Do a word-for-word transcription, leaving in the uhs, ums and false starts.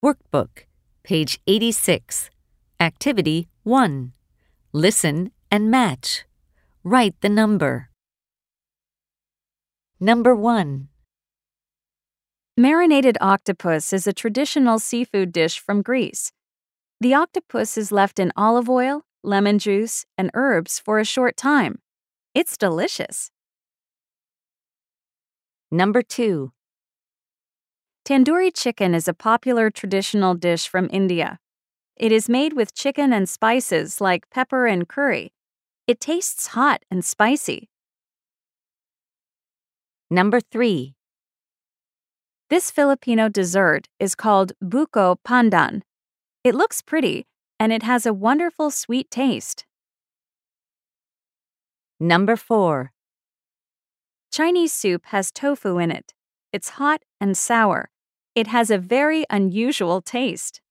Workbook, page eighty-six. Activity one. Listen and match. Write the number. Number one. Marinated octopus is a traditional seafood dish from Greece. The octopus is left in olive oil, lemon juice, and herbs for a short time. It's delicious. Number two. Tandoori chicken is a popular traditional dish from India. It is made with chicken and spices like pepper and curry. It tastes hot and spicy. Number three. This Filipino dessert is called buko pandan. It looks pretty, and it has a wonderful sweet taste. Number four. Chinese soup has tofu in it. It's hot and sour. It has a very unusual taste.